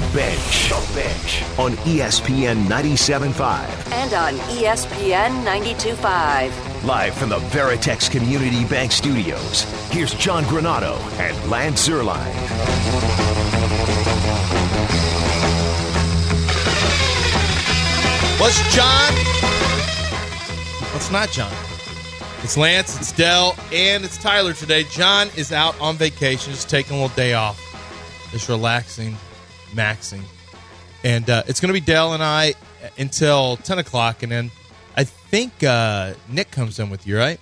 Bench. The Bench on ESPN 97.5. And on ESPN 92.5. Live from the Veritex Community Bank Studios, here's John Granado and Lance Zierlein. What's John? What's not John? It's Lance, it's Dell, and it's Tyler today. John is out on vacation, just taking a little day off. Just relaxing, maxing. And it's going to be Dell and I until 10 o'clock, and then I think Nick comes in with you, right?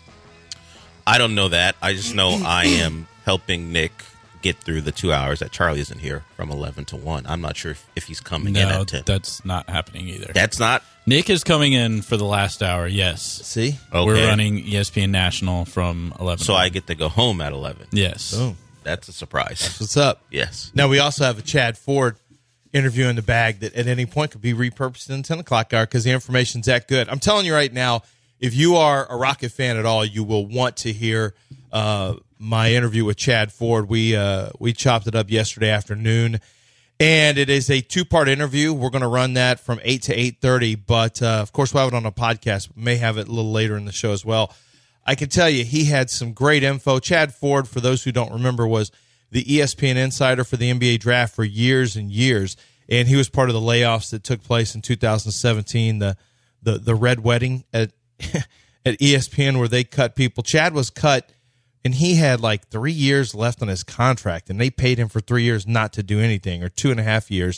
I don't know that. I just know I am helping Nick get through the 2 hours that Charlie isn't here from 11 to 1. I'm not sure if he's coming in at 10. That's not happening either. That's not? Nick is coming in for the last hour, yes. See? Okay. We're running ESPN National from 11. So I get to go home at 11. Yes. Boom. That's a surprise. What's up? Yes. Now, we also have a Chad Ford interview in the bag that at any point could be repurposed in the 10 o'clock hour because the information's that good. I'm telling you right now, if you are a Rocket fan at all, you will want to hear my interview with Chad Ford. We chopped it up yesterday afternoon, and it is a two-part interview. We're going to run that from 8 to 8:30, but of course we'll have it on a podcast. We may have it a little later in the show as well. I can tell you he had some great info. Chad Ford, for those who don't remember, was the ESPN insider for the NBA draft for years and years, and he was part of the layoffs that took place in 2017, the Red Wedding at at ESPN where they cut people. Chad was cut, and he had like 3 years left on his contract, and they paid him for 3 years not to do anything, or 2.5 years,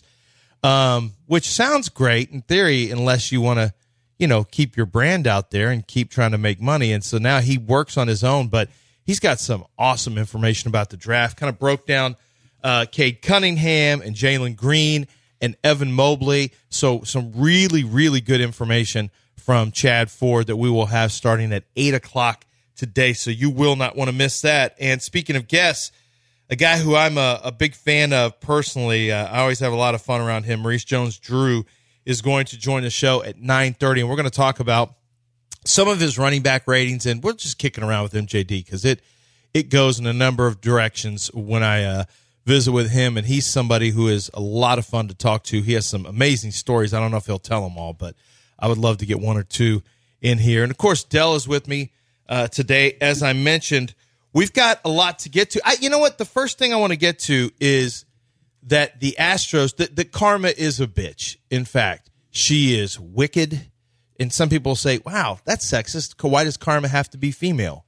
which sounds great in theory unless you want to, keep your brand out there and keep trying to make money. And so now he works on his own, but he's got some awesome information about the draft. Kind of broke down Cade Cunningham and Jalen Green and Evan Mobley. So some really, really good information from Chad Ford that we will have starting at 8 o'clock today. So you will not want to miss that. And speaking of guests, a guy who I'm a big fan of personally, I always have a lot of fun around him, Maurice Jones-Drew, is going to join the show at 9:30. And we're going to talk about some of his running back ratings. And we're just kicking around with MJD because it goes in a number of directions when I visit with him. And he's somebody who is a lot of fun to talk to. He has some amazing stories. I don't know if he'll tell them all, but I would love to get one or two in here. And, of course, Dell is with me today. As I mentioned, we've got a lot to get to. You know what? The first thing I want to get to is that the Astros, that Karma is a bitch. In fact, she is wicked. And some people say, wow, that's sexist. Why does Karma have to be female?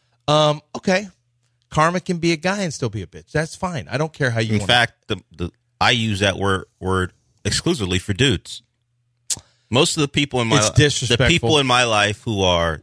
Okay. Karma can be a guy and still be a bitch. That's fine. I don't care how you want. In fact, I use that word exclusively for dudes. Most of the people in my life who are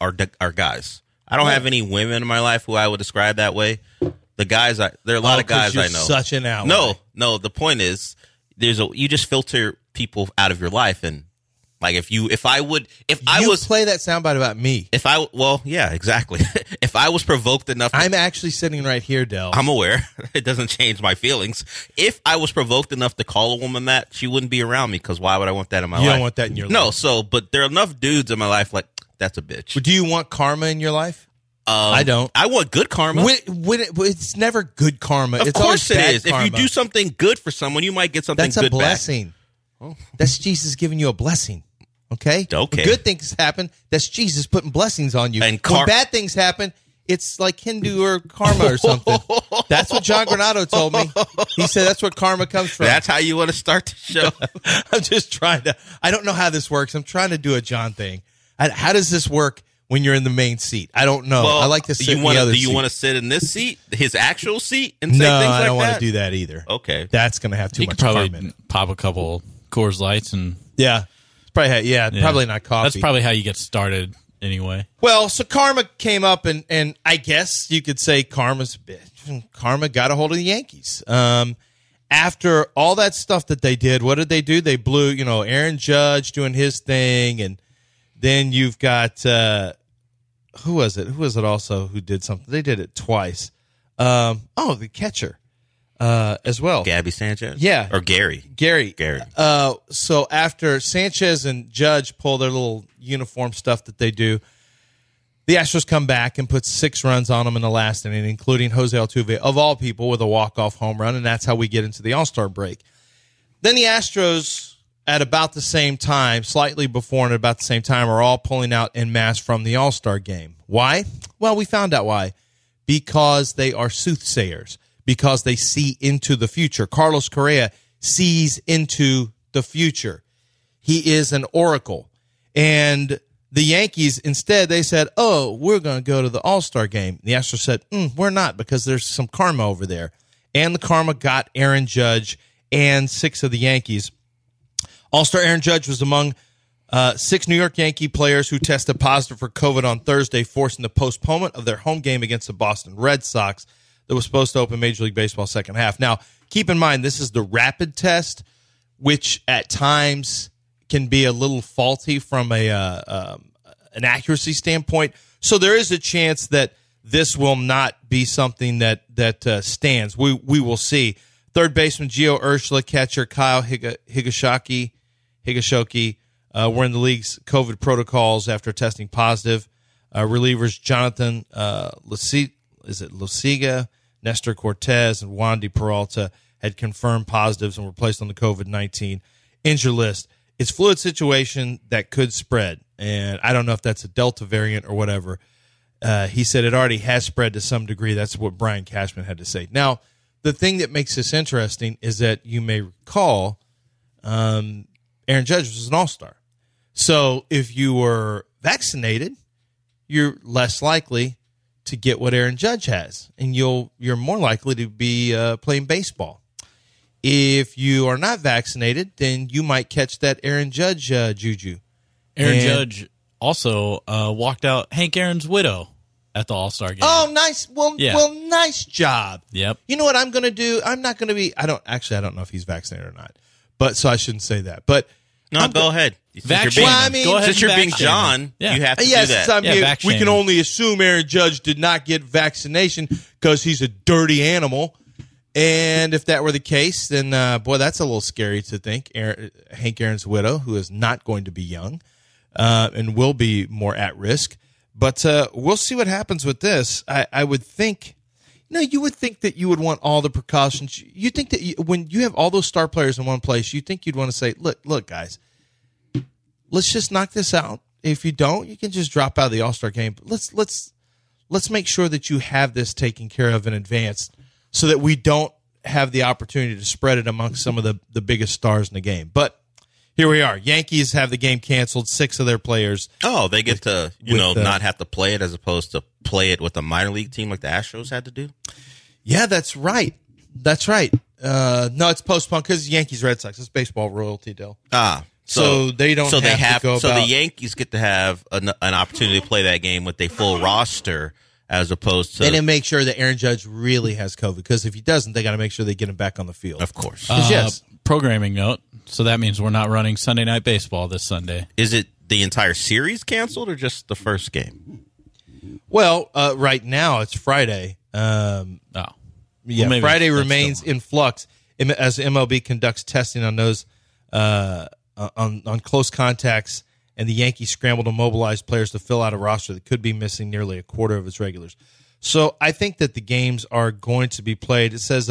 guys. I don't have any women in my life who I would describe that way. The guys, there are a lot of guys I know. Such an ally. No. The point is, you just filter people out of your life, and like if I play that soundbite about me. Yeah, exactly. If I was provoked enough, I'm actually sitting right here, Del. I'm aware. It doesn't change my feelings. If I was provoked enough to call a woman that, she wouldn't be around me because why would I want that in my life? You don't want that in your life. No, but there are enough dudes in my life like, that's a bitch. But do you want karma in your life? I don't. I want good karma. It's never good karma. Of course it is. Karma. If you do something good for someone, you might get something good back. That's a blessing. Oh. That's Jesus giving you a blessing. Okay? When good things happen, that's Jesus putting blessings on you. And when bad things happen, it's like Hindu or karma or something. That's what John Granado told me. He said that's where karma comes from. That's how you want to start the show. I'm just trying to. I don't know how this works. I'm trying to do a John thing. How does this work when you're in the main seat? I don't know. I like to sit in the other seat. Do you want to sit in this seat, his actual seat, and say things like that? No, I don't want to do that either. Okay. That's going to have too much karma. You could probably pop a couple Coors Lights and... Yeah. Probably not coffee. That's probably how you get started anyway. Well, so Karma came up, and I guess you could say Karma's a bitch. Karma got a hold of the Yankees. After all that stuff that they did, what did they do? They blew, Aaron Judge doing his thing, and then you've got who was it? Who was it also who did something? They did it twice. The catcher. As well. Gabby Sanchez? Yeah. Or Gary. So after Sanchez and Judge pull their little uniform stuff that they do, the Astros come back and put 6 runs on them in the last inning, including Jose Altuve, of all people, with a walk-off home run, and that's how we get into the All-Star break. Then the Astros, at about the same time, slightly before and about the same time, are all pulling out en masse from the All-Star game. Why? Well, we found out why. Because they are soothsayers. Because they see into the future. Carlos Correa sees into the future. He is an oracle. And the Yankees, instead, they said, oh, we're going to go to the All-Star game. The Astros said, we're not, because there's some karma over there. And the karma got Aaron Judge and 6 of the Yankees. All-Star Aaron Judge was among 6 New York Yankee players who tested positive for COVID on Thursday, forcing the postponement of their home game against the Boston Red Sox that was supposed to open Major League Baseball's second half. Now, keep in mind, this is the rapid test, which at times can be a little faulty from an accuracy standpoint. So there is a chance that this will not be something that stands. We will see. Third baseman Gio Urshela, catcher Kyle Higashioka were in the league's COVID protocols after testing positive. Relievers Jonathan Luciga, Nestor Cortez, and Wandy Peralta had confirmed positives and were placed on the COVID-19 injured list. It's a fluid situation that could spread, and I don't know if that's a Delta variant or whatever. He said it already has spread to some degree. That's what Brian Cashman had to say. Now, the thing that makes this interesting is that you may recall Aaron Judge was an all-star. So if you were vaccinated, you're less likely to get what Aaron Judge has, and you're more likely to be playing baseball. If you are not vaccinated, then you might catch that Aaron Judge juju. Aaron Judge also walked out Hank Aaron's widow at the All-Star game. Oh, nice. Well, nice job. Yep. You know what I'm going to do? I'm not going to be. I don't know if he's vaccinated or not, but so I shouldn't say that. But go ahead. Since you're being John, you have to do that. We can only assume Aaron Judge did not get vaccination because he's a dirty animal. And if that were the case, then, that's a little scary to think. Hank Aaron's widow, who is not going to be young and will be more at risk. But we'll see what happens with this. I would think, you would think that you would want all the precautions. You think that when you have all those star players in one place, you think you'd want to say, look, guys, let's just knock this out. If you don't, you can just drop out of the All-Star game. But let's make sure that you have this taken care of in advance so that we don't have the opportunity to spread it amongst some of the biggest stars in the game. But here we are. Yankees have the game canceled. 6 of their players. Oh, they get to not have to play it as opposed to play it with a minor league team like the Astros had to do? Yeah, that's right. That's right. No, it's postponed because Yankees Red Sox. It's baseball royalty deal. So they don't. So the Yankees get to have an opportunity to play that game with a full roster, as opposed to. They didn't make sure that Aaron Judge really has COVID, because if he doesn't, they got to make sure they get him back on the field. Of course. Yes. Programming note. So that means we're not running Sunday Night Baseball this Sunday. Is it the entire series canceled or just the first game? Well, right now it's Friday. Yeah, Friday remains in flux as MLB conducts testing on those on close contacts, and the Yankees scramble to mobilize players to fill out a roster that could be missing nearly a quarter of its regulars. So I think that the games are going to be played. It says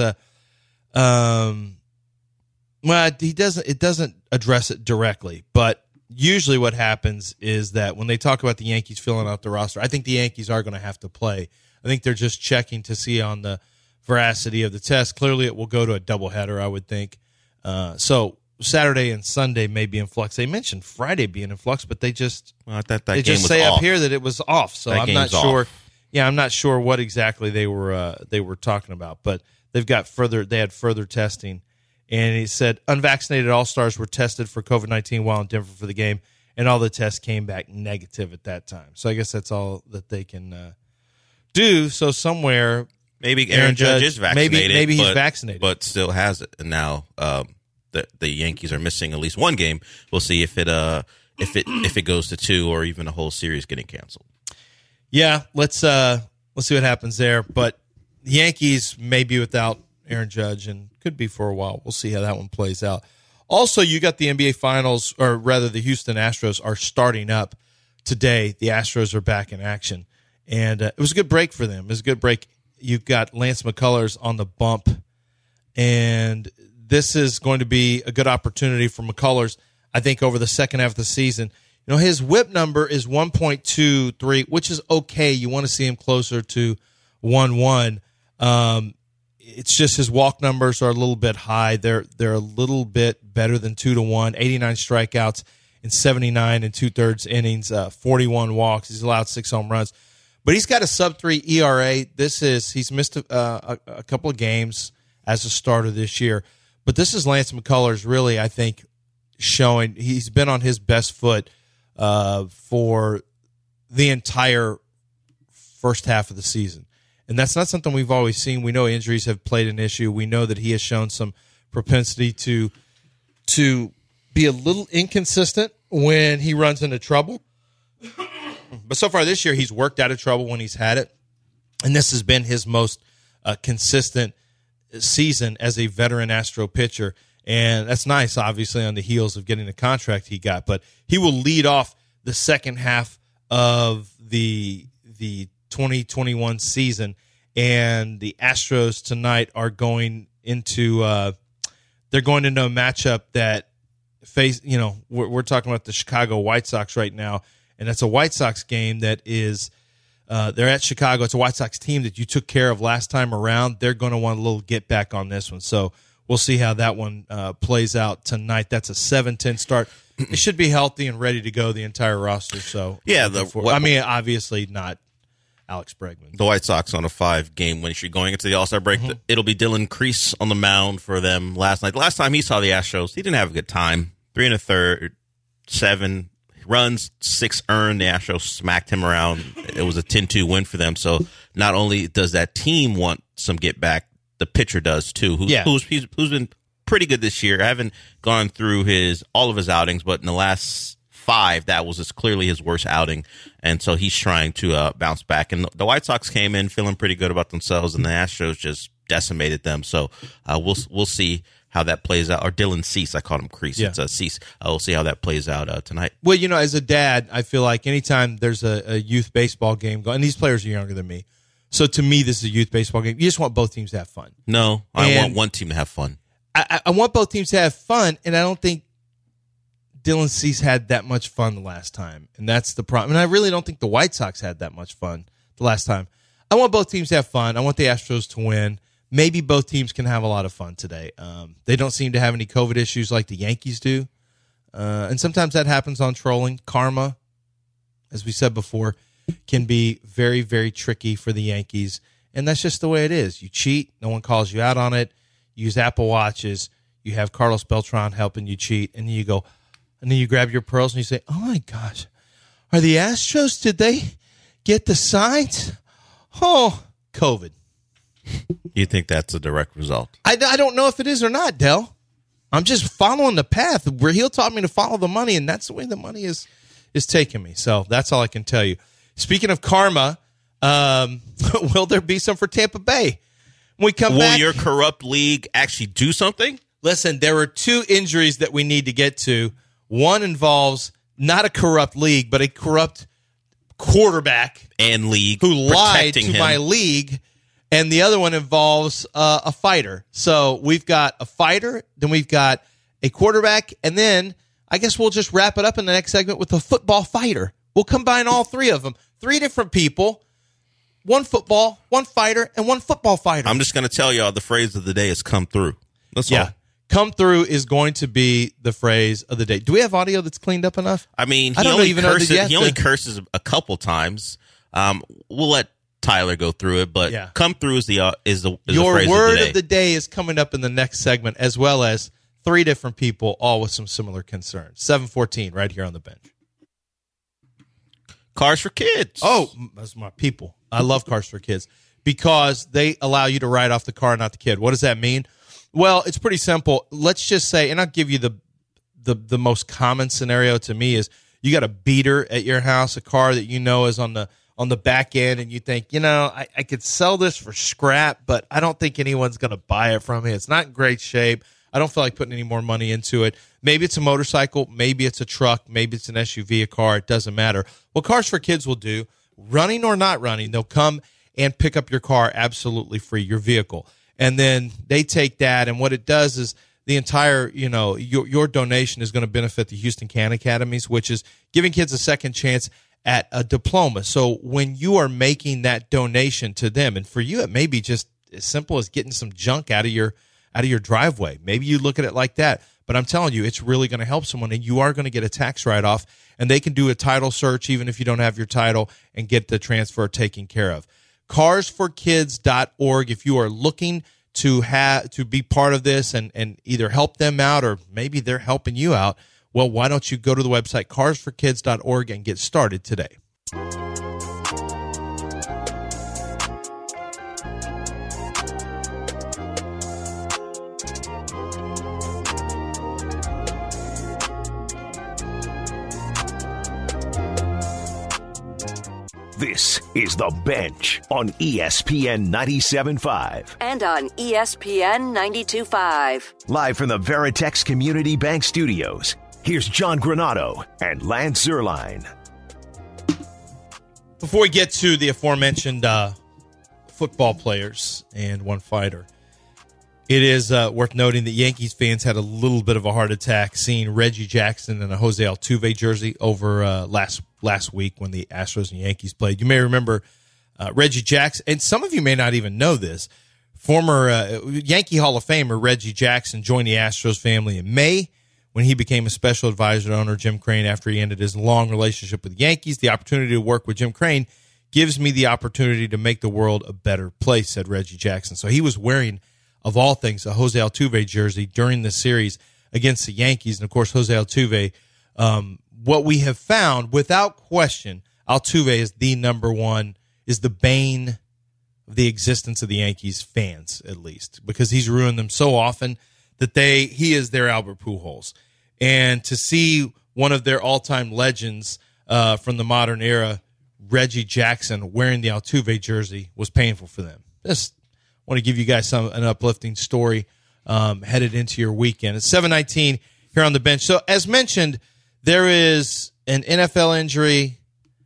it doesn't address it directly, but usually what happens is that when they talk about the Yankees filling out the roster, I think the Yankees are going to have to play. I think they're just checking to see on the veracity of the test. Clearly it will go to a doubleheader, I would think. So Saturday and Sunday may be in flux. They mentioned Friday being in flux, but they just say up here that it was off. So I'm not sure. Off. Yeah, I'm not sure what exactly they were talking about, but they had further testing. And he said unvaccinated All-Stars were tested for COVID-19 while in Denver for the game, and all the tests came back negative at that time. So I guess that's all that they can do. So somewhere, maybe Aaron Judge is vaccinated. Maybe he's vaccinated, but still has it. And now the Yankees are missing at least one game. We'll see if it goes to 2 or even a whole series getting canceled. Yeah, let's see what happens there. But the Yankees may be without Aaron Judge and could be for a while. We'll see how that one plays out. Also, you got the NBA Finals, or rather the Houston Astros are starting up today. The Astros are back in action. And it was a good break for them. It was a good break. You've got Lance McCullers on the bump, and this is going to be a good opportunity for McCullers, I think, over the second half of the season. You know, his whip number is 1.23, which is okay. You want to see him closer to 1.1. It's just his walk numbers are a little bit high. They're a little bit better than 2-1. 89 strikeouts in 79 and 2/3 innings, 41 walks. He's allowed 6 home runs, but he's got a sub-3 ERA. He's missed a couple of games as a starter this year, but this is Lance McCullers really, I think, showing he's been on his best foot for the entire first half of the season. And that's not something we've always seen. We know injuries have played an issue. We know that he has shown some propensity to be a little inconsistent when he runs into trouble. But so far this year, he's worked out of trouble when he's had it. And this has been his most consistent season as a veteran Astro pitcher. And that's nice, obviously, on the heels of getting the contract he got. But he will lead off the second half of the 2021 season, and the Astros tonight are going into they're going into a matchup that we're talking about the Chicago White Sox right now, and that's a White Sox game that is they're at Chicago. It's a White Sox team that you took care of last time around. They're going to want a little get back on this one, so we'll see how that one plays out tonight. That's a 7-10 start. It should be healthy and ready to go, the entire roster. So yeah, obviously not Alex Bregman. The White Sox on a 5-game win streak going into the All-Star break. Mm-hmm. It'll be Dylan Crease on the mound for them last night. The last time he saw the Astros, he didn't have a good time. 3 1/3, 7 runs, 6 earned. The Astros smacked him around. It was a 10-2 win for them. So not only does that team want some get back, the pitcher does too. Who's been pretty good this year. I haven't gone through all of his outings, but in the last 5, that was clearly his worst outing, and so he's trying to bounce back. And the White Sox came in feeling pretty good about themselves, and the Astros just decimated them. So we'll see how that plays out. Or Dylan Cease, I called him Crease. Yeah. It's Cease. We'll see how that plays out tonight. Well, as a dad, I feel like anytime there's a youth baseball game going, and these players are younger than me, so to me this is a youth baseball game. You just want both teams to have fun. No, I want one team to have fun. I want both teams to have fun, and I don't think Dylan Cease had that much fun the last time, and that's the problem. And I really don't think the White Sox had that much fun the last time. I want both teams to have fun. I want the Astros to win. Maybe both teams can have a lot of fun today. They don't seem to have any COVID issues like the Yankees do, and sometimes that happens on trolling. Karma, as we said before, can be very, very tricky for the Yankees, and that's just the way it is. You cheat, no one calls you out on it. You use Apple Watches. You have Carlos Beltran helping you cheat, and then you go, and then you grab your pearls and you say, "Oh my gosh, are the Astros? Did they get the signs? Oh, COVID." You think that's a direct result? I don't know if it is or not, Del. I'm just following the path where he'll taught me to follow the money, and that's the way the money is taking me. So that's all I can tell you. Speaking of karma, will there be some for Tampa Bay? When we come back, will your corrupt league actually do something? Listen, there are 2 injuries that we need to get to. One involves not a corrupt league, but a corrupt quarterback and league who lied to my league. And the other one involves a fighter. So we've got a fighter, then we've got a quarterback, and then I guess we'll just wrap it up in the next segment with a football fighter. We'll combine all 3 of them. 3 different people, 1 football, 1 fighter, and 1 football fighter. I'm just going to tell y'all the phrase of the day is "come through." That's all. Come through is going to be the phrase of the day. Do we have audio that's cleaned up enough? I mean, he only curses a couple times. We'll let Tyler go through it, but "come through" is the phrase of the day. Your word of the day is coming up in the next segment, as well as 3 different people, all with some similar concerns. 7:14, right here on the bench. Cars for Kids. Oh, that's my people. I love Cars for Kids because they allow you to ride off the car, not the kid. What does that mean? Well, it's pretty simple. Let's just say, and I'll give you the most common scenario to me is you got a beater at your house, a car that you know is on the back end, and you think, I could sell this for scrap, but I don't think anyone's going to buy it from me. It's not in great shape. I don't feel like putting any more money into it. Maybe it's a motorcycle, maybe it's a truck, maybe it's an SUV, a car. It doesn't matter. What Cars for Kids will do, running or not running, they'll come and pick up your car absolutely free, your vehicle. And then they take that, and what it does is the entire, your donation is going to benefit the Houston Can Academies, which is giving kids a second chance at a diploma. So when you are making that donation to them, and for you, it may be just as simple as getting some junk out of your driveway. Maybe you look at it like that. But I'm telling you, it's really going to help someone, and you are going to get a tax write-off, and they can do a title search even if you don't have your title and get the transfer taken care of. Carsforkids.org if you are looking to be part of this and either help them out or maybe they're helping you out. Well, why don't you go to the website carsforkids.org and get started today? This is The Bench on ESPN 97.5. And on ESPN 92.5. Live from the Veritex Community Bank Studios, here's John Granato and Lance Zierlein. Before we get to the aforementioned football players and one fighter, it is worth noting that Yankees fans had a little bit of a heart attack seeing Reggie Jackson in a Jose Altuve jersey over last week when the Astros and Yankees played. You may remember Reggie Jackson, and some of you may not even know this. Former Yankee Hall of Famer Reggie Jackson joined the Astros family in May when he became a special advisor to owner Jim Crane after he ended his long relationship with the Yankees. The opportunity to work with Jim Crane gives me the opportunity to make the world a better place, said Reggie Jackson. So he was wearing, of all things, a Jose Altuve jersey during the series against the Yankees. And, of course, Jose Altuve, what we have found, without question, Altuve is the number one, is the bane of the existence of the Yankees fans, at least, because he's ruined them so often that he is their Albert Pujols. And to see one of their all-time legends from the modern era, Reggie Jackson, wearing the Altuve jersey was painful for them. Just want to give you guys an uplifting story headed into your weekend. It's 7:19 here on the bench. So as mentioned, there is an NFL injury,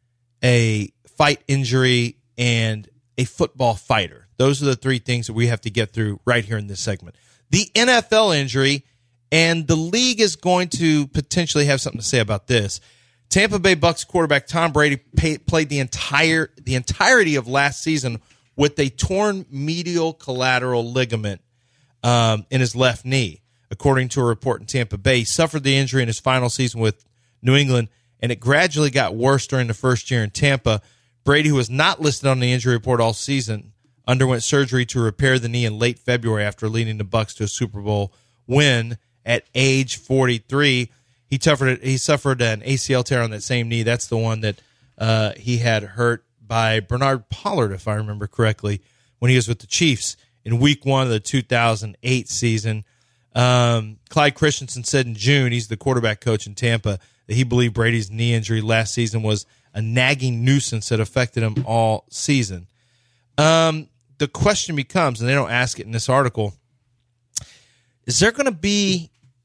a fight injury, and a football fighter. Those are the three things that we have to get through right here in this segment. The NFL injury, and the league is going to potentially have something to say about this. Tampa Bay Bucs quarterback Tom Brady played the entirety of last season with a torn medial collateral ligament in his left knee. According to a report in Tampa Bay, he suffered the injury in his final season with New England, and it gradually got worse during the first year in Tampa. Brady, who was not listed on the injury report all season, underwent surgery to repair the knee in late February after leading the Bucs to a Super Bowl win at age 43. He suffered an ACL tear on that same knee. That's the one that he had hurt by Bernard Pollard, if I remember correctly, when he was with the Chiefs in Week 1 of the 2008 season. Clyde Christensen said in June, he's the quarterback coach in Tampa, that he believed Brady's knee injury last season was a nagging nuisance that affected him all season. The question becomes, and they don't ask it in this article, is there going to be,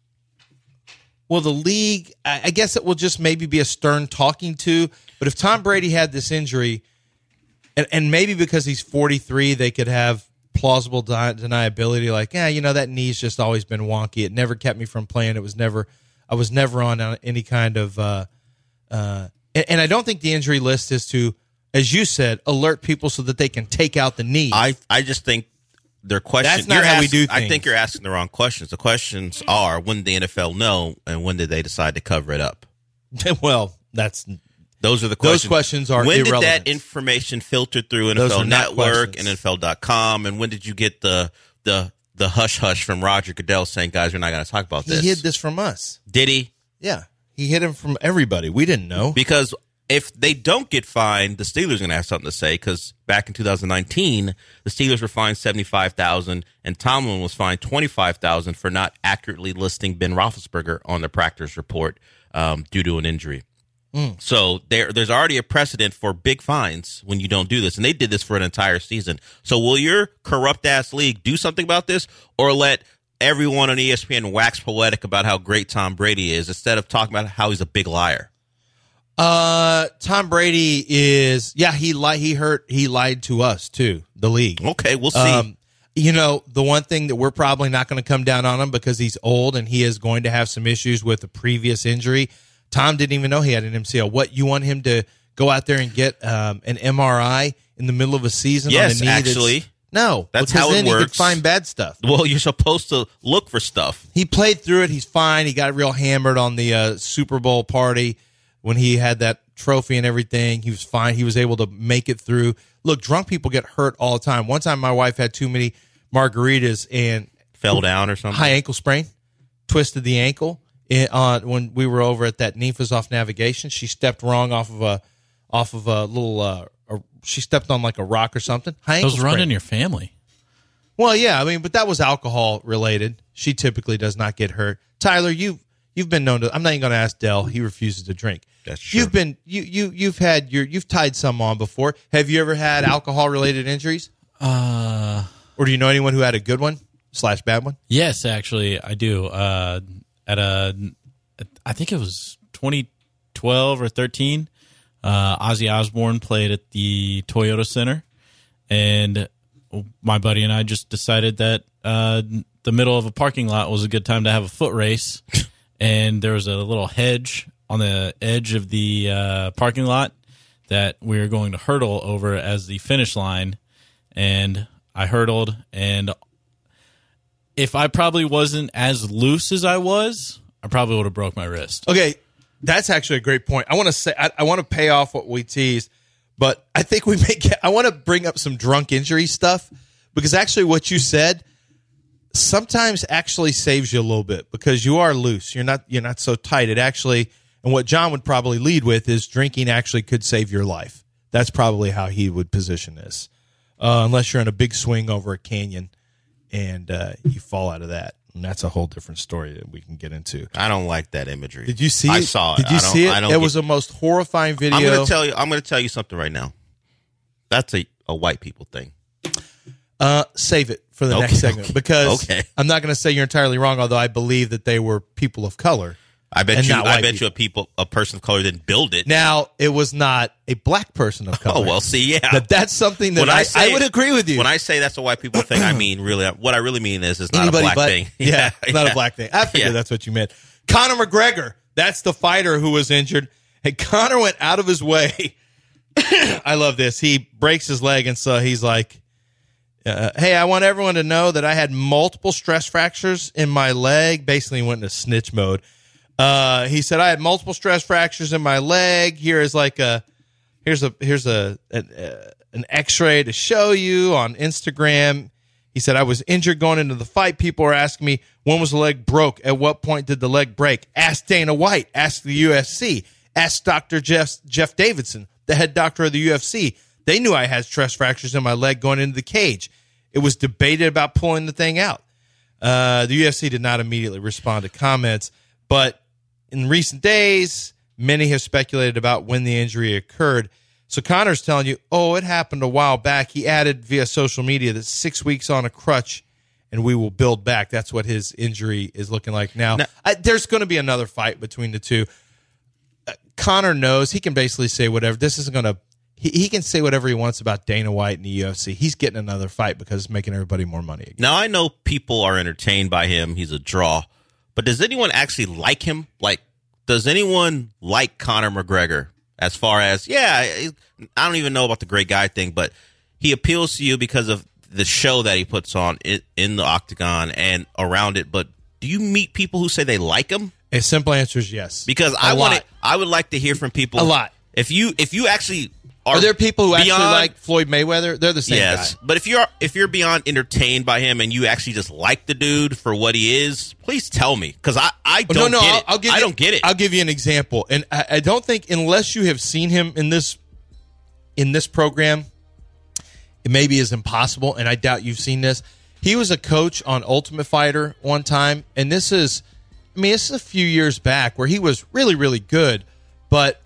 will the league, I guess it will just maybe be a stern talking to, but if Tom Brady had this injury, and maybe because he's 43, they could have plausible deniability, like, that knee's just always been wonky. It never kept me from playing. I was never on any kind of, and I don't think the injury list is to, as you said, alert people so that they can take out the knee. I just think their question. That's not how we do things. I think you're asking the wrong questions. The questions are, when did the NFL know, and when did they decide to cover it up? Well, those are the questions. Those questions are when irrelevant. Did that information filter through NFL Network and NFL.com, and when did you get the hush-hush from Roger Goodell saying, guys, we're not going to talk about this? He hid this from us. Did he? Yeah. He hid him from everybody. We didn't know. Because if they don't get fined, the Steelers are going to have something to say, because back in 2019, the Steelers were fined $75,000 and Tomlin was fined $25,000 for not accurately listing Ben Roethlisberger on the practice report due to an injury. So there's already a precedent for big fines when you don't do this, and they did this for an entire season. So will your corrupt-ass league do something about this, or let everyone on ESPN wax poetic about how great Tom Brady is instead of talking about how he's a big liar? Tom Brady is, he lied to us too, the league. Okay, we'll see. The one thing that we're probably not going to come down on him because he's old and he is going to have some issues with a previous injury. Tom didn't even know he had an MCL. What, you want him to go out there and get an MRI in the middle of a season? Yes, on a knee actually. No. That's how it works. He could find bad stuff. Well, you're supposed to look for stuff. He played through it. He's fine. He got real hammered on the Super Bowl party when he had that trophy and everything. He was fine. He was able to make it through. Look, drunk people get hurt all the time. One time my wife had too many margaritas and fell down or something. High ankle sprain, twisted the ankle when we were over at that Nifas off Navigation. She stepped wrong off of a little. She stepped on like a rock or something. High ankle sprain. Those run in your family. Well, yeah, I mean, but that was alcohol related. She typically does not get hurt. Tyler, you've been known to. I'm not even going to ask Dell. He refuses to drink. That's true. You've tied some on before. Have you ever had alcohol related injuries? Or do you know anyone who had a good one / bad one? Yes, actually, I do. I think it was 2012 or 13. Ozzy Osbourne played at the Toyota Center, and my buddy and I just decided that the middle of a parking lot was a good time to have a foot race, and there was a little hedge on the edge of the parking lot that we were going to hurdle over as the finish line, and I hurdled, and if I probably wasn't as loose as I was, I probably would have broke my wrist. Okay, that's actually a great point. I want to say I want to pay off what we teased, but I think we may get. I want to bring up some drunk injury stuff because actually what you said sometimes actually saves you a little bit because you are loose. You're not so tight. It actually, and what John would probably lead with is drinking actually could save your life. That's probably how he would position this, unless you're in a big swing over a canyon and you fall out of that. And that's a whole different story that we can get into. I don't like that imagery. Did you see it? I saw it. Did you see it? It was the most horrifying video. I'm going to tell you something right now. That's a white people thing. Save it for the next segment because I'm not going to say you're entirely wrong, although I believe that they were people of color. I bet you a person of color didn't build it. Now, it was not a black person of color. Oh, well, see, yeah. But that's something that I would agree with you. When I say that's a white people thing, I mean, really, what I really mean is it's not a black thing. Yeah, it's not a black thing. I figured that's what you meant. Conor McGregor, that's the fighter who was injured. And Conor went out of his way. I love this. He breaks his leg, and so he's like, hey, I want everyone to know that I had multiple stress fractures in my leg. Basically, went into snitch mode. He said, I had multiple stress fractures in my leg. Here's an x-ray to show you on Instagram. He said, I was injured going into the fight. People are asking me, when was the leg broke? At what point did the leg break? Ask Dana White. Ask the UFC. Ask Dr. Jeff Davidson, the head doctor of the UFC. They knew I had stress fractures in my leg going into the cage. It was debated about pulling the thing out. The UFC did not immediately respond to comments, but in recent days, many have speculated about when the injury occurred. So Conor's telling you, it happened a while back. He added via social media that 6 weeks on a crutch and we will build back. That's what his injury is looking like now. There's going to be another fight between the two. Conor knows he can basically say whatever. This isn't going to. He can say whatever he wants about Dana White and the UFC. He's getting another fight because it's making everybody more money again. Now, I know people are entertained by him. He's a draw. But does anyone actually like him? Like, does anyone like Conor McGregor? As far as, I don't even know about the great guy thing, but he appeals to you because of the show that he puts on in the octagon and around it. But do you meet people who say they like him? A simple answer is yes. Because I would like to hear from people. A lot. If you actually are there people who actually like Floyd Mayweather? They're the same guy. But if you're beyond entertained by him and you actually just like the dude for what he is, please tell me because I don't get it. I don't get it. I'll give you an example, and I don't think unless you have seen him in this program, it maybe is impossible. And I doubt you've seen this. He was a coach on Ultimate Fighter one time, and this is a few years back where he was really, really good, but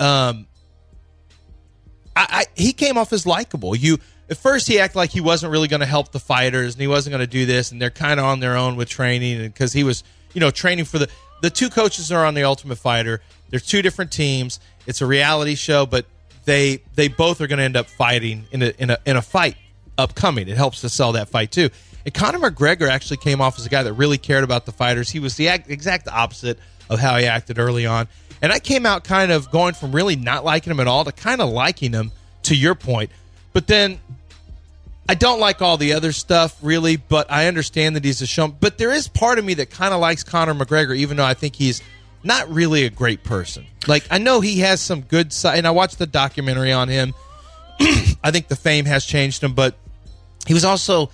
he came off as likable. At first, he acted like he wasn't really going to help the fighters, and he wasn't going to do this, and they're kind of on their own with training, because he was, training for the two coaches are on the Ultimate Fighter. They're two different teams. It's a reality show, but they both are going to end up fighting in a fight upcoming. It helps to sell that fight too. And Conor McGregor actually came off as a guy that really cared about the fighters. He was the exact opposite of how he acted early on. And I came out kind of going from really not liking him at all to kind of liking him, to your point. But then I don't like all the other stuff, really, but I understand that he's a show. But there is part of me that kind of likes Conor McGregor, even though I think he's not really a great person. Like, I know he has some good side, and I watched the documentary on him. I think the fame has changed him, but he was also,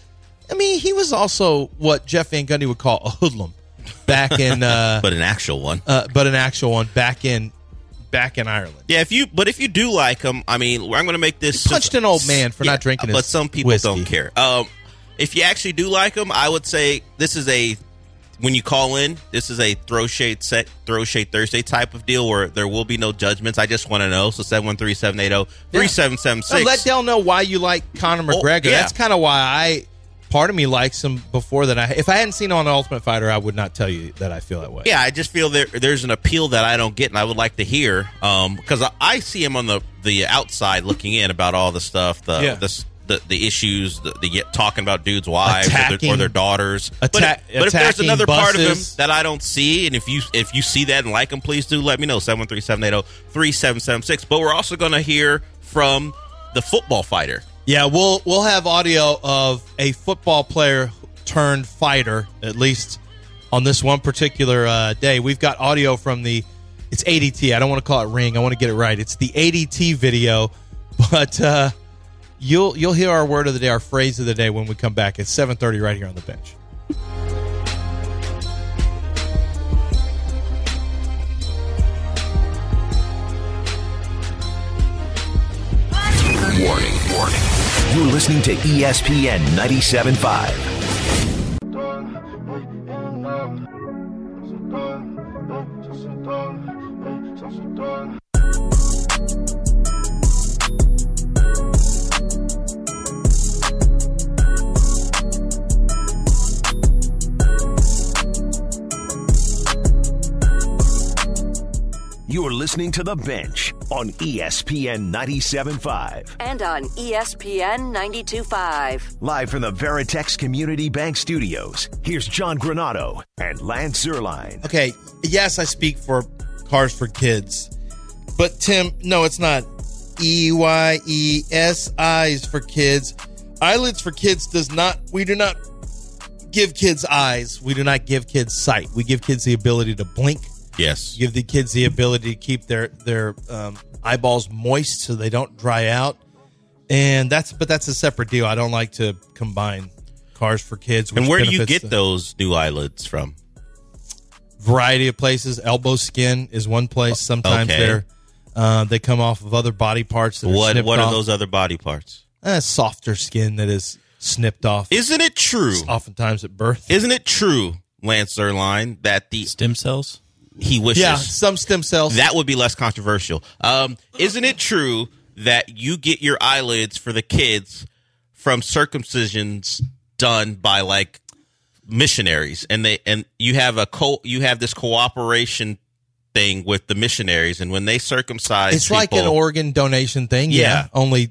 what Jeff Van Gundy would call a hoodlum back in but an actual one. Back in Ireland. Yeah, if you do like him, I mean, I'm going to make this. He punched an old man for not drinking his but some people whiskey. Don't care. If you actually do like him, I would say this is when you call in, this is a throw shade Thursday type of deal where there will be no judgments. I just want to know. So 713-780-3776. Let Dell know why you like Conor McGregor. That's kind of why part of me likes him before that. If I hadn't seen him on The Ultimate Fighter, I would not tell you that I feel that way. Yeah, I just feel there's an appeal that I don't get, and I would like to hear because I see him on the outside looking in about all the stuff, the issues, the talking about dudes' wives or their daughters. But if there's another part of him that I don't see, and if you see that and like him, please do let me know. 713-780-3776. But we're also going to hear from the football fighter. Yeah, we'll have audio of a football player turned fighter, at least on this one particular day. We've got audio from it's ADT. I don't want to call it Ring. I want to get it right. It's the ADT video, but you'll hear our word of the day, our phrase of the day when we come back at 7:30 right here on the bench. Warning. You're listening to ESPN 97.5. You're listening to The Bench on ESPN 97.5. And on ESPN 92.5. Live from the Veritex Community Bank Studios, here's John Granado and Lance Zierlein. Okay, yes, I speak for Cars for Kids. But, Tim, no, it's not. EYES, eyes for kids. Eyelids for kids we do not give kids eyes. We do not give kids sight. We give kids the ability to blink. Yes. Give the kids the ability to keep their eyeballs moist so they don't dry out. And that's a separate deal. I don't like to combine Cars for Kids. And where do you get those new eyelids from? Variety of places. Elbow Skin is one place. Sometimes they come off of other body parts. That what are those other body parts? Softer skin that is snipped off. Isn't it true? Oftentimes at birth. Isn't it true, Lance Zierlein, that the stem cells? He wishes. Yeah, some stem cells. That would be less controversial. Isn't it true that you get your eyelids for the kids from circumcisions done by like missionaries, and you have this cooperation thing with the missionaries, and when they circumcise, it's like an organ donation thing. Yeah, only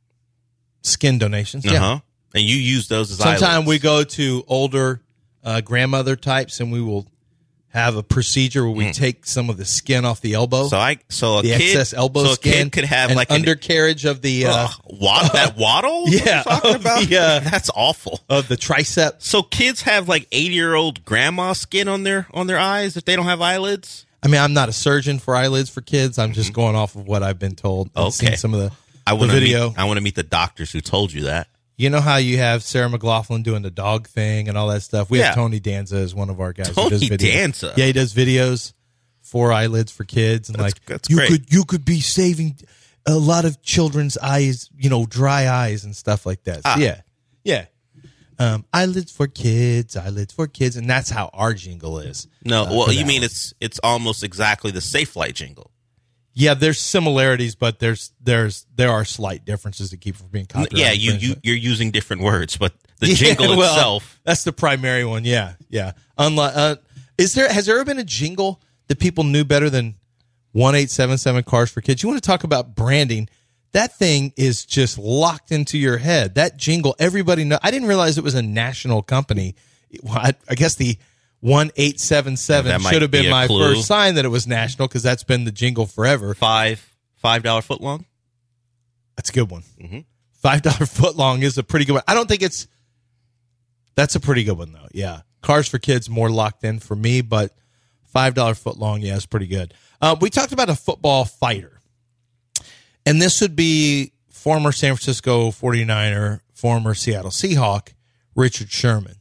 skin donations. Yeah, and you use those as eyelids. Sometimes we go to older grandmother types, and we will have a procedure where we take some of the skin off the elbow. Excess elbow skin could have an like undercarriage of the that waddle. Yeah, that's awful. Of the tricep. So kids have like 80-year-old grandma skin on their eyes if they don't have eyelids. I mean, I'm not a surgeon for eyelids for kids. I'm just going off of what I've been told. I've seen some of the video. I want to meet the doctors who told you that. You know how you have Sarah McLachlan doing the dog thing and all that stuff? We have Tony Danza as one of our guys. Tony Danza? Yeah, he does videos for eyelids for kids. And that's great. You could be saving a lot of children's eyes, dry eyes and stuff like that. So yeah. Eyelids for kids. And that's how our jingle is. No, well, you mean it's almost exactly the Safe Flight jingle. Yeah, there's similarities, but there are slight differences to keep from being copyrighted. Yeah, you're using different words, but the jingle itself. That's the primary one. Yeah. Unlike, has there ever been a jingle that people knew better than 1877 Cars for Kids? You want to talk about branding? that thing is just locked into your head. That jingle, everybody know. I didn't realize it was a national company. Well, I guess the 1877 should have been my first sign that it was national, because that's been the jingle forever. $5 footlong. That's a good one. Mm-hmm. $5 footlong is a pretty good one. I don't think that's a pretty good one though. Yeah, Cars for Kids more locked in for me, but $5 footlong, yeah, is pretty good. We talked about a football fighter, and this would be former San Francisco 49er, former Seattle Seahawk, Richard Sherman.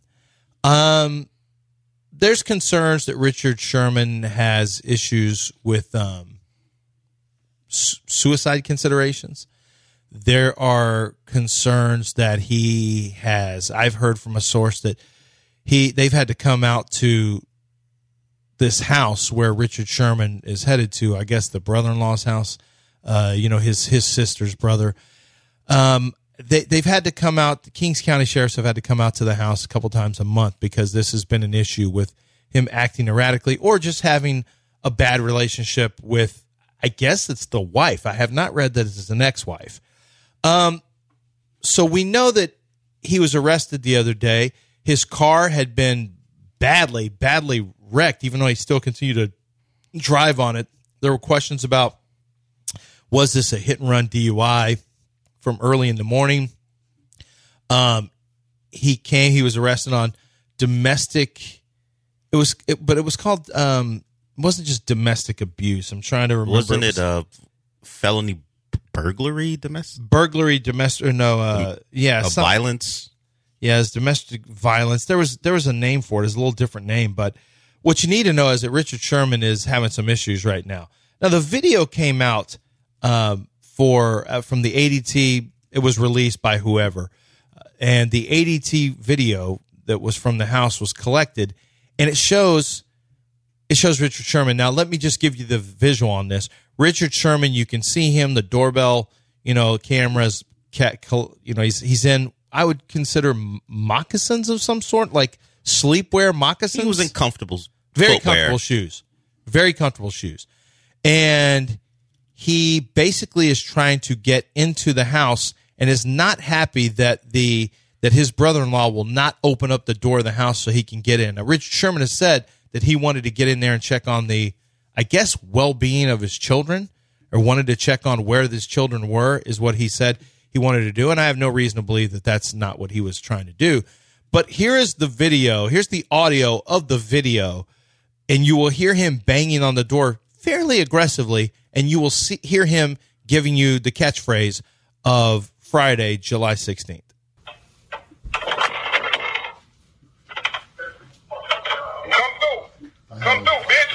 There's concerns that Richard Sherman has issues with suicide considerations. There are concerns that he has. I've heard from a source that they've had to come out to this house where Richard Sherman is headed to. I guess the brother-in-law's house. His sister's brother. They've had to come out. The Kings County sheriffs have had to come out to the house a couple times a month because this has been an issue with him acting erratically or just having a bad relationship with, I guess it's the wife. I have not read that it's an ex-wife. So we know that he was arrested the other day. His car had been badly wrecked, even though he still continued to drive on it. There were questions about, was this a hit-and-run DUI from early in the morning? He was arrested on domestic. It was called. It wasn't just domestic abuse. I'm trying to remember. Wasn't it a felony burglary? Domestic. Violence. Yeah, it's domestic violence. There was a name for it. It's a little different name, but what you need to know is that Richard Sherman is having some issues right now. Now the video came out from the ADT. It was released by whoever, and the ADT video that was from the house was collected, and it shows Richard Sherman. Now let me just give you the visual on this. Richard Sherman, you can see him, the doorbell, cameras, he's in, I would consider moccasins of some sort, like sleepwear moccasins. He was in very comfortable shoes. Very comfortable shoes. And he basically is trying to get into the house and is not happy that his brother-in-law will not open up the door of the house so he can get in. Now, Richard Sherman has said that he wanted to get in there and check on the, I guess, well-being of his children, or wanted to check on where his children were, is what he said he wanted to do. And I have no reason to believe that that's not what he was trying to do. But here is the video. Here's the audio of the video, and you will hear him banging on the door fairly aggressively, and you will hear him giving you the catchphrase of Friday, July 16th. Come through, bitch.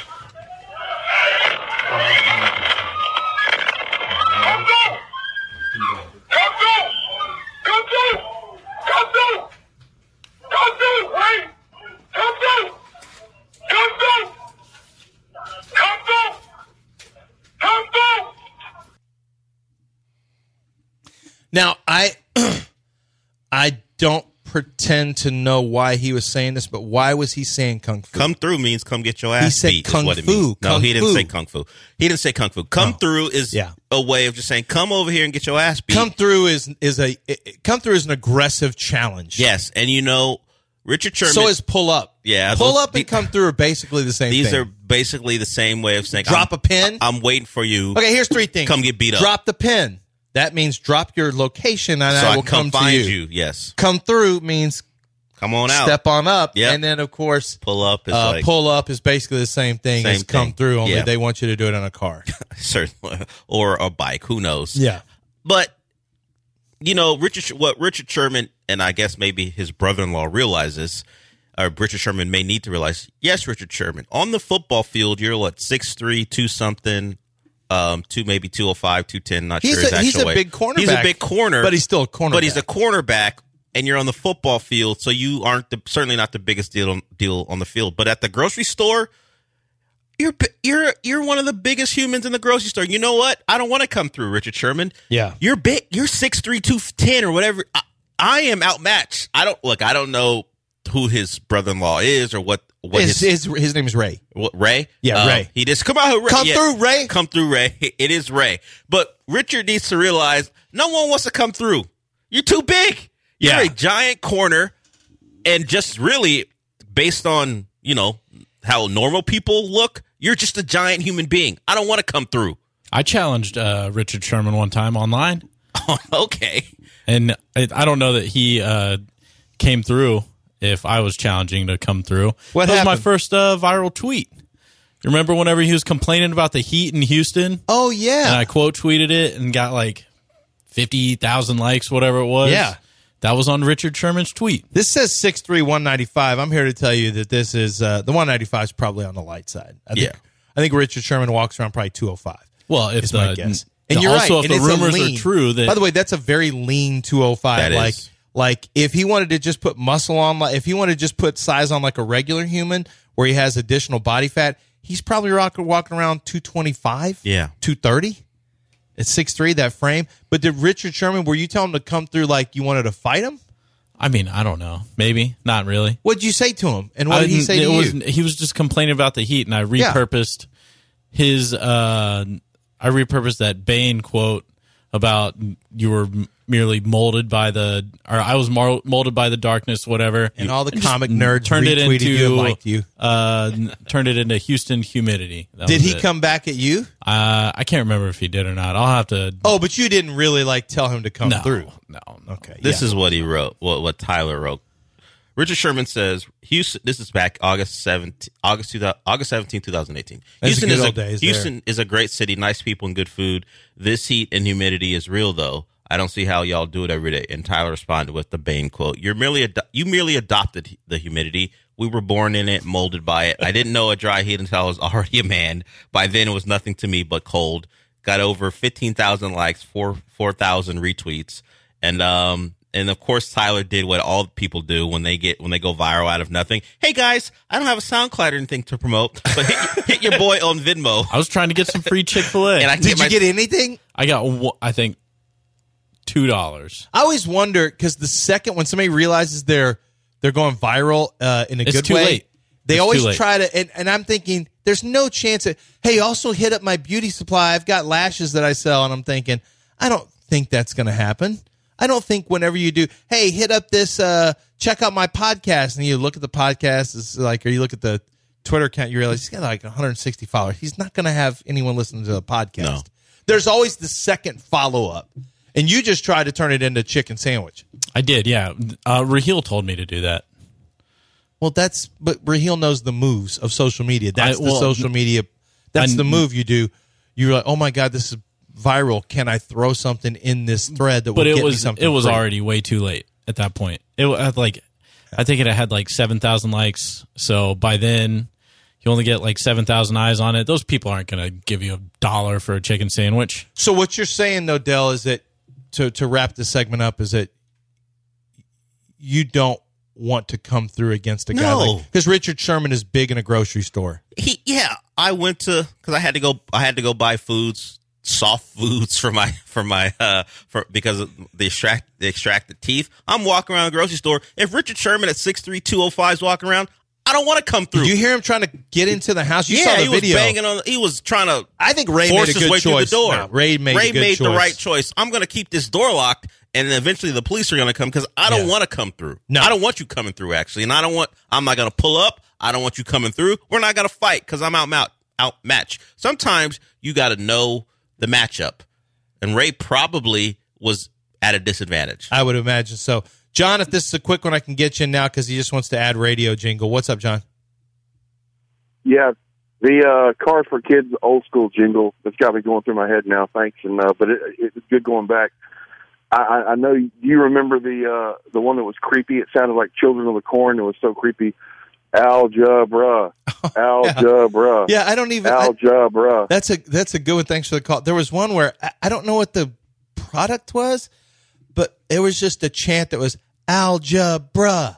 Come through. Come through. Come through. Come through. Come through, right? Come through. Come through. Come through. Come through. Now, I don't pretend to know why he was saying this, but why was he saying kung fu? Come through means come get your ass beat. He said kung fu. No, he didn't say kung fu. He didn't say kung fu. Come through is a way of just saying come over here and get your ass beat. Come through is an aggressive challenge. Yes, and Richard Sherman. So is pull up. Yeah, pull up and come through are basically the same thing. These are basically the same way of saying drop a pin. I'm waiting for you. Okay, here's three things. Come get beat up. Drop the pin. That means drop your location and I will come to find you. Yes. Come through means come on out. Step on up. Yep. And then, of course, pull up is basically the same thing as come through, only they want you to do it on a car. Certainly. Or a bike. Who knows? Yeah. But, Richard Sherman, and I guess maybe his brother-in-law realizes, or Richard Sherman may need to realize, yes, Richard Sherman, on the football field, you're 6'3", 2-something, maybe 205, 210, not sure his actual weight. He's a big cornerback. He's a big corner. But he's still a cornerback. But he's a cornerback, and you're on the football field, so you aren't certainly not the biggest deal on the field. But at the grocery store, you're one of the biggest humans in the grocery store. You know what? I don't want to come through, Richard Sherman. Yeah. You're big. You're 6'3", 210 or whatever. I am outmatched. I don't know who his brother-in-law is or what his name is Ray. What, Ray? Yeah, Ray. He just come out here. Come through, Ray. Come through, Ray. It is Ray. But Richard needs to realize no one wants to come through. You're too big. You're a giant corner, and just really based on how normal people look, you're just a giant human being. I don't want to come through. I challenged Richard Sherman one time online. Oh, okay. And I don't know that he came through if I was challenging to come through. What that happened? was my first viral tweet. You remember whenever he was complaining about the heat in Houston? Oh, yeah. And I quote tweeted it and got like 50,000 likes, whatever it was. Yeah. That was on Richard Sherman's tweet. This says 6'3", 195. I'm here to tell you that this is the 195 is probably on the light side. I think Richard Sherman walks around probably 205. Well, if my guess. And you're also, right. if the rumors are true, that by the way, that's a very lean 205. That like if he wanted to just put muscle on, if he wanted to just put size on like a regular human, where he has additional body fat, he's probably walking around 225. Yeah, 230. At 6'3", that frame. But did Richard Sherman, were you telling him to come through like you wanted to fight him? I mean, I don't know. Maybe. Not really. What'd you say to him? And what did he say to you? He was just complaining about the heat, and I repurposed his I repurposed that Bane quote about you were merely molded by the, or I was molded by the darkness, whatever. And all the comic nerds turned it into you and liked you. Turned it into Houston humidity. Did he come back at you? I can't remember if he did or not. I'll have to. Oh, but you didn't really tell him to come through. No. Okay. This is what he wrote. What Tyler wrote. Richard Sherman says, Houston. This is back August 17, 2018. Houston is a great city, nice people, and good food. This heat and humidity is real, though. I don't see how y'all do it every day. And Tyler responded with the Bane quote: you merely adopted the humidity. We were born in it, molded by it. I didn't know a dry heat until I was already a man. By then, it was nothing to me but cold. Got over 15,000 likes, 4,000 retweets, and of course, Tyler did what all people do when they go viral out of nothing. Hey guys, I don't have a SoundCloud or anything to promote, but hit your boy on Venmo. I was trying to get some free Chick-fil-A. Did you get anything? I got, I think, $2. I always wonder because the second when somebody realizes they're going viral in a good too way, late. They always try to. And I'm thinking there's no chance that. Hey, also hit up my beauty supply. I've got lashes that I sell, and I'm thinking I don't think that's going to happen. I don't think whenever you do, hey, hit up this, check out my podcast, and you look at the podcast, it's like, or you look at the Twitter account, you realize he's got like 160 followers. He's not going to have anyone listen to the podcast. No. There's always the second follow-up, and you just tried to turn it into a chicken sandwich. I did, yeah. Raheel told me to do that. Well, but Raheel knows the moves of social media. That's the social media. That's the move you do. You're like, oh my God, this is viral. Can I throw something in this thread that will get me something? It was free? already way too late at that point. It had I think it had like 7,000 likes. So by then, you only get like 7,000 eyes on it. Those people aren't going to give you $1 for a chicken sandwich. So what you're saying, though, Dell, is that to wrap this segment up, is that you don't want to come through against a guy because Richard Sherman is big in a grocery store. I went to because I had to go buy soft foods because of the extracted teeth. I'm walking around the grocery store. If Richard Sherman at 6'3", 205 is walking around, I don't want to come through. Did you hear him trying to get into the house? You saw the video. He was trying to. I think Ray force made a his good way choice. Through the door. No, Ray made the right choice. I'm going to keep this door locked, and then eventually the police are going to come because I don't want to come through. No, I don't want you coming through actually, and I'm not going to pull up. I don't want you coming through. We're not going to fight because I'm outmatched. Sometimes you got to know the matchup, and Ray probably was at a disadvantage. I would imagine so. John, if this is a quick one, I can get you in now because he just wants to add radio jingle. What's up, John? Yeah, the Cars for Kids old school jingle that's got me going through my head now. Thanks, but it's good going back. I know you remember the one that was creepy. It sounded like Children of the Corn. It was so creepy. Algebra. Yeah, I don't even. Algebra. That's a good one. Thanks for the call. There was one where I don't know what the product was, but it was just a chant that was algebra,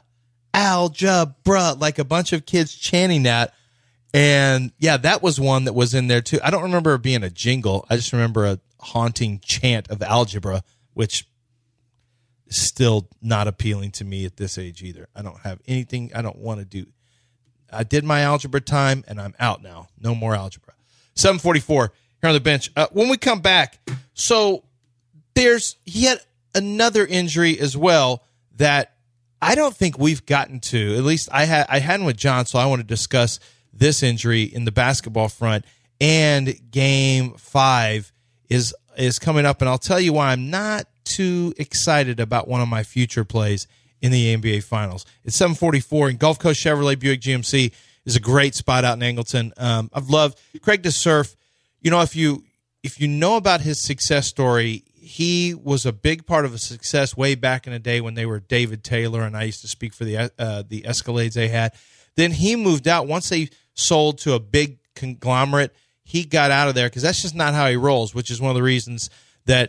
like a bunch of kids chanting that. And yeah, that was one that was in there too. I don't remember it being a jingle. I just remember a haunting chant of algebra, which still not appealing to me at this age either. I don't have anything I don't want to do. I did my algebra time, and I'm out now. No more algebra. 7:44 here on the bench. When we come back, so there's yet another injury as well that I don't think we've gotten to. At least I hadn't with John, so I want to discuss this injury in the basketball front. And Game 5 is coming up, and I'll tell you why I'm not too excited about one of my future plays in the NBA Finals. It's 7:44, and Gulf Coast Chevrolet Buick GMC is a great spot out in Angleton. I've loved Craig DeSurf. You know, if you know about his success story, he was a big part of a success way back in the day when they were David Taylor, and I used to speak for the Escalades they had. Then he moved out. Once they sold to a big conglomerate, he got out of there because that's just not how he rolls, which is one of the reasons that,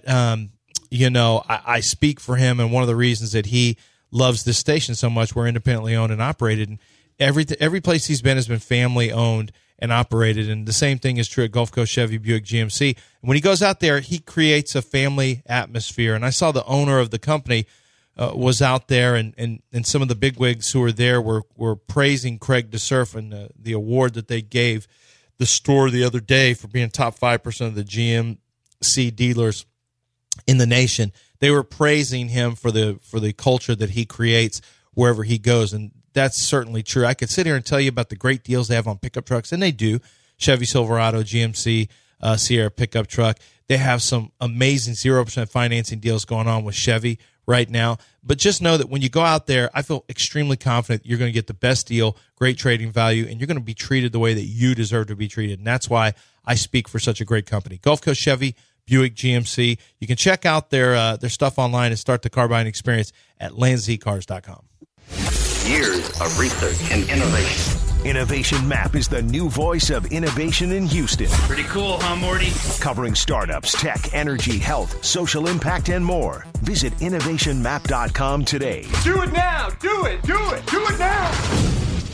I speak for him, and one of the reasons that he loves this station so much. We're independently owned and operated, and every place he's been has been family owned and operated, and the same thing is true at Gulf Coast Chevy Buick GMC. And when he goes out there, he creates a family atmosphere, and I saw the owner of the company was out there, and some of the bigwigs who were there were praising Craig DeSurf and the award that they gave the store the other day for being top 5% of the GMC dealers in the nation. They were praising him for the culture that he creates wherever he goes, and that's certainly true. I could sit here and tell you about the great deals they have on pickup trucks, and they do. Chevy Silverado, GMC Sierra pickup truck. They have some amazing 0% financing deals going on with Chevy right now. But just know that when you go out there, I feel extremely confident you're going to get the best deal, great trading value, and you're going to be treated the way that you deserve to be treated. And that's why I speak for such a great company. Gulf Coast Chevy, Buick GMC. You can check out their stuff online and start the car buying experience at landzcars.com. Years of research and innovation. Innovation Map is the new voice of innovation in Houston. Pretty cool, huh, Morty? Covering startups, tech, energy, health, social impact, and more. Visit innovationmap.com today. Do it now! Do it! Do it! Do it now!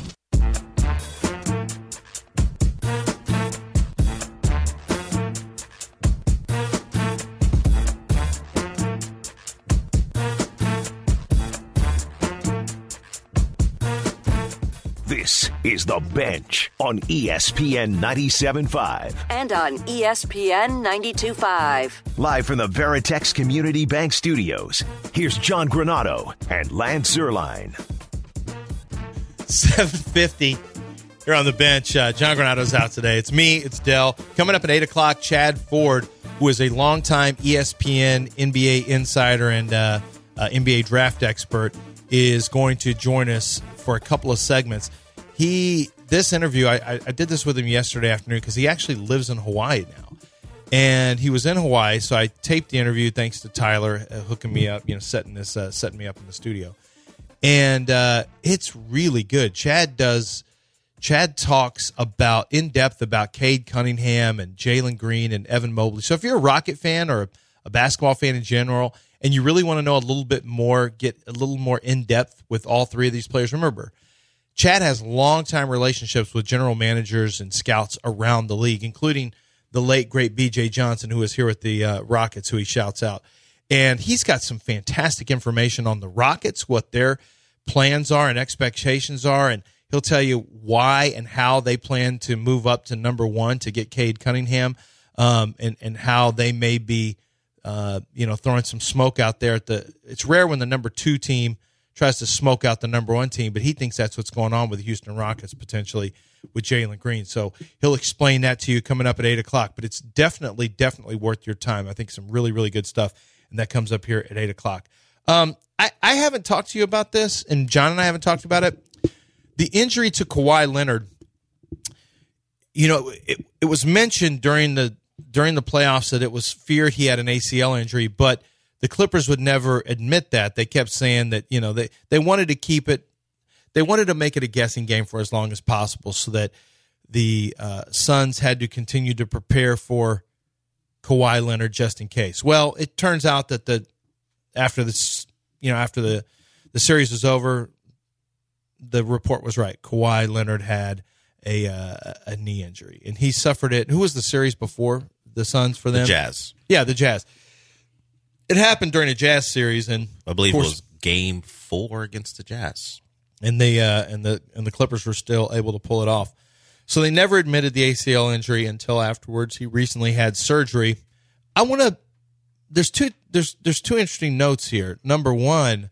This is The Bench on ESPN 97.5. And on ESPN 92.5. Live from the Veritex Community Bank Studios, here's John Granato and Lance Zierlein. 7:50 here on The Bench. John Granato's out today. It's me, it's Dell. Coming up at 8 o'clock, Chad Ford, who is a longtime ESPN NBA insider and NBA draft expert, is going to join us for a couple of segments. This interview, I did this with him yesterday afternoon because he actually lives in Hawaii now. And he was in Hawaii, so I taped the interview thanks to Tyler hooking me up, setting me up in the studio. And it's really good. Chad talks in depth about Cade Cunningham and Jalen Green and Evan Mobley. So if you're a Rocket fan or a basketball fan in general, and you really want to know a little bit more, get a little more in depth with all three of these players, remember, Chad has long-time relationships with general managers and scouts around the league, including the late, great B.J. Johnson, who is here with the Rockets, who he shouts out. And he's got some fantastic information on the Rockets, what their plans are and expectations are, and he'll tell you why and how they plan to move up to number one to get Cade Cunningham, and how they may be throwing some smoke out there. It's rare when the number 2 team tries to smoke out the number 1 team, but he thinks that's what's going on with the Houston Rockets potentially with Jalen Green. So he'll explain that to you coming up at 8 o'clock, but it's definitely worth your time. I think some really, really good stuff, and that comes up here at 8 o'clock. I haven't talked to you about this, and John and I haven't talked about it. The injury to Kawhi Leonard, it was mentioned during the playoffs that it was feared he had an ACL injury, but the Clippers would never admit that. They kept saying that, they wanted to keep it, they wanted to make it a guessing game for as long as possible so that the Suns had to continue to prepare for Kawhi Leonard just in case. Well, it turns out that after the series was over, the report was right. Kawhi Leonard had a knee injury, and he suffered it. Who was the series before the Suns for them? The Jazz. Yeah, the Jazz. It happened during a Jazz series, and I believe it was Game 4 against the Jazz, and the Clippers were still able to pull it off. So they never admitted the ACL injury until afterwards. He recently had surgery. There's two interesting notes here. Number one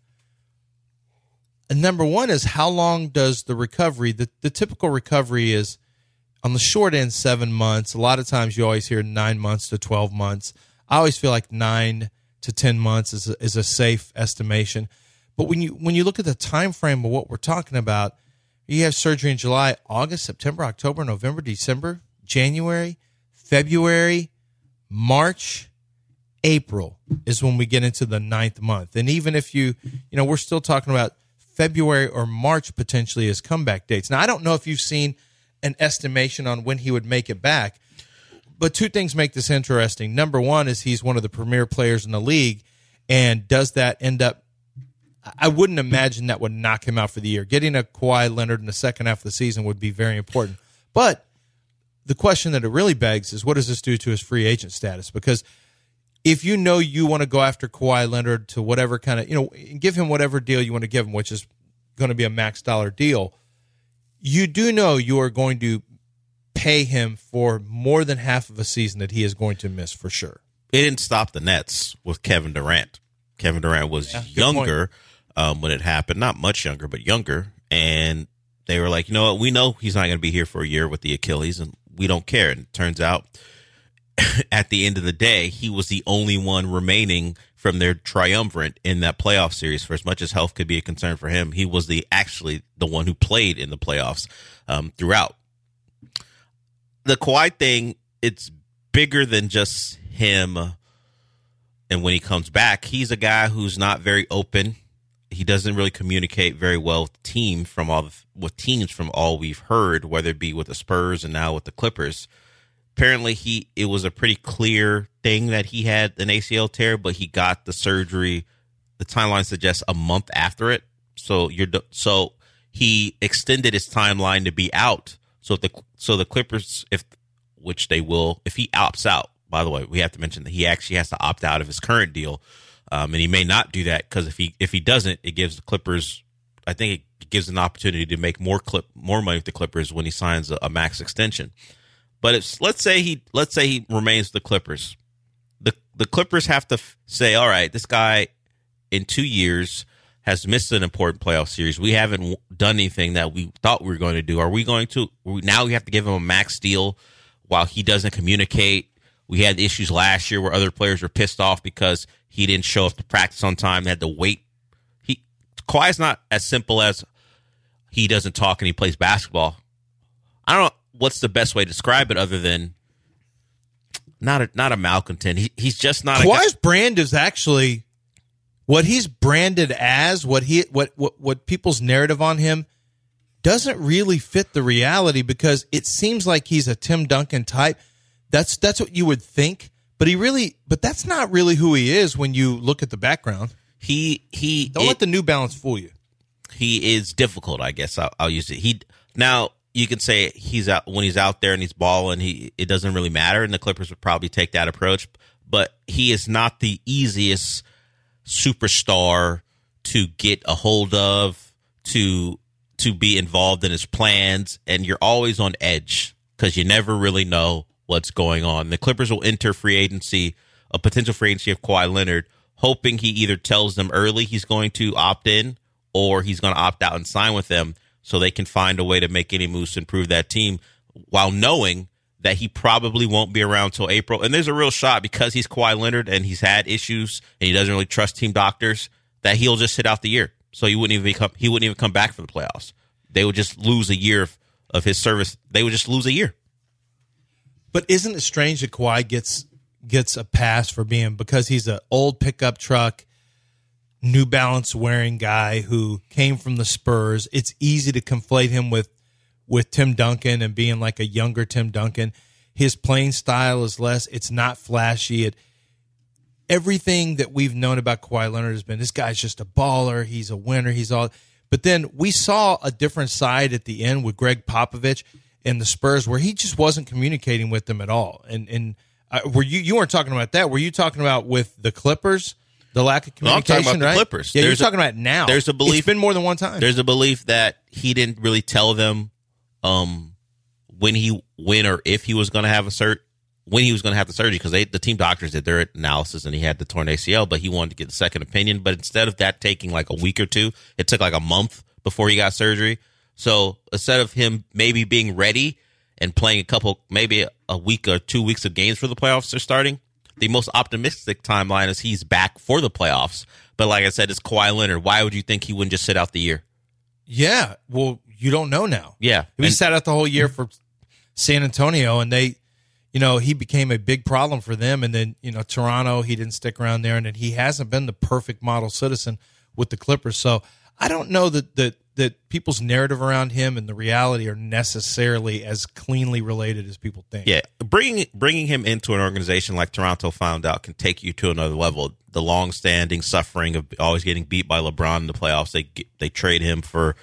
is how long does the recovery? The typical recovery is on the short end 7 months. A lot of times you always hear 9 months to 12 months. I always feel like 9 to 10 months is a safe estimation. But when you look at the time frame of what we're talking about, you have surgery in July, August, September, October, November, December, January, February, March, April is when we get into the 9th month. And even if we're still talking about February or March potentially as comeback dates. Now, I don't know if you've seen an estimation on when he would make it back, but two things make this interesting. Number one is he's one of the premier players in the league, and does that end up – I wouldn't imagine that would knock him out for the year. Getting a Kawhi Leonard in the second half of the season would be very important. But the question that it really begs is, what does this do to his free agent status? Because if you want to go after Kawhi Leonard to whatever kind of, give him whatever deal you want to give him, which is going to be a max dollar deal, you do know you are going to pay him for more than half of a season that he is going to miss for sure. It didn't stop the Nets with Kevin Durant. Kevin Durant was younger when it happened, not much younger, but younger. And they were like, you know what? We know he's not going to be here for a year with the Achilles, and we don't care. And it turns out at the end of the day, he was the only one remaining from their triumvirate in that playoff series. For as much as health could be a concern for him, he was actually the one who played in the playoffs throughout. The Kawhi thing, it's bigger than just him. And when he comes back, he's a guy who's not very open. He doesn't really communicate very well with teams from all we've heard, whether it be with the Spurs and now with the Clippers. Apparently, it was a pretty clear thing that he had an ACL tear, but he got the surgery. The timeline suggests a month after it. So he extended his timeline to be out. So the Clippers, if he opts out. By the way, we have to mention that he actually has to opt out of his current deal, and he may not do that because if he doesn't, it gives the Clippers. I think it gives an opportunity to make more money with the Clippers when he signs a max extension. But let's say he remains with the Clippers. The Clippers have to say, all right, this guy in 2 years has missed an important playoff series. We haven't done anything that we thought we were going to do. Are we going to now? We have to give him a max deal while he doesn't communicate. We had issues last year where other players were pissed off because he didn't show up to practice on time. They had to wait. Kawhi's not as simple as he doesn't talk and he plays basketball. I don't know what's the best way to describe it other than not a malcontent. He's just not. Kawhi's brand is actually what he's branded as. What people's narrative on him doesn't really fit the reality, because it seems like he's a Tim Duncan type. That's what you would think, but that's not really who he is when you look at the background. Don't let the New Balance fool you. He is difficult, I guess. I'll use it. Now you can say when he's out there and he's balling, it doesn't really matter, and the Clippers would probably take that approach. But he is not the easiest superstar to get a hold of, to be involved in his plans, and you're always on edge because you never really know what's going on. The Clippers will enter a potential free agency of Kawhi Leonard, hoping he either tells them early he's going to opt in or he's going to opt out and sign with them so they can find a way to make any moves to improve that team, while knowing that he probably won't be around till April. And there's a real shot, because he's Kawhi Leonard and he's had issues and he doesn't really trust team doctors, that he'll just sit out the year. So he wouldn't even come back for the playoffs. They would just lose a year of his service. They would just lose a year. But isn't it strange that Kawhi gets a pass for because he's an old pickup truck, New Balance wearing guy who came from the Spurs? It's easy to conflate him with Tim Duncan and being like a younger Tim Duncan. His playing style is less. It's not flashy. Everything that we've known about Kawhi Leonard has been, this guy's just a baller. He's a winner. He's all. But then we saw a different side at the end with Greg Popovich and the Spurs, where he just wasn't communicating with them at all. And were you weren't talking about that? Were you talking about with the Clippers? The lack of communication, I'm talking about right? The Clippers. Yeah, you're talking about now. There's a belief. It's been more than one time. There's a belief that he didn't really tell them when or if he was going to have when he was going to have the surgery, because the team doctors did their analysis and he had the torn ACL, but he wanted to get the second opinion. But instead of that taking like a week or two, it took like a month before he got surgery. So instead of him maybe being ready and playing maybe a week or 2 weeks of games for the playoffs are starting, the most optimistic timeline is he's back for the playoffs. But like I said, it's Kawhi Leonard. Why would you think he wouldn't just sit out the year? Yeah, well, you don't know now. Yeah. He sat out the whole year for San Antonio, and he became a big problem for them. And then, Toronto, he didn't stick around there. And then he hasn't been the perfect model citizen with the Clippers. So I don't know that people's narrative around him and the reality are necessarily as cleanly related as people think. Yeah. Bringing him into an organization like Toronto found out can take you to another level. The long-standing suffering of always getting beat by LeBron in the playoffs. They trade him for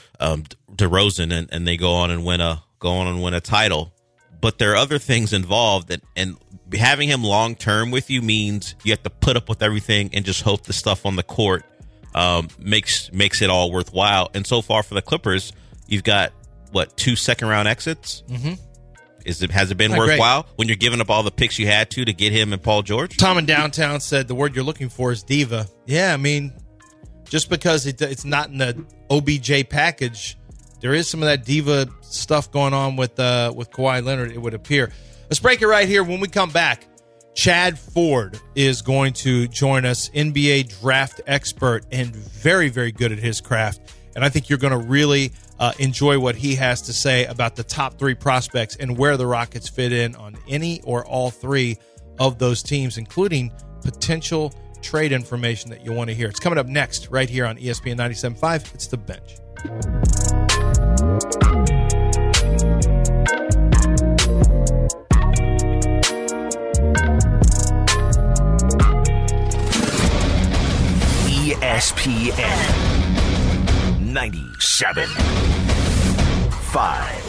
DeRozan and they go on and win a title. But there are other things involved, and having him long term with you means you have to put up with everything and just hope the stuff on the court makes it all worthwhile. And so far for the Clippers, you've got 2 second-round exits. Mm-hmm. Has it been worthwhile when you're giving up all the picks you had to get him and Paul George? Tom in downtown said the word you're looking for is diva. Yeah, I mean, just because it's not in the OBJ package, there is some of that diva stuff going on with Kawhi Leonard, it would appear. Let's break it right here. When we come back, Chad Ford is going to join us, NBA draft expert and very, very good at his craft. And I think you're going to really enjoy what he has to say about the top 3 prospects and where the Rockets fit in on any or all 3 of those teams, including potential trade information that you want to hear. It's coming up next right here on ESPN 97.5. It's The Bench. ESPN 97.5.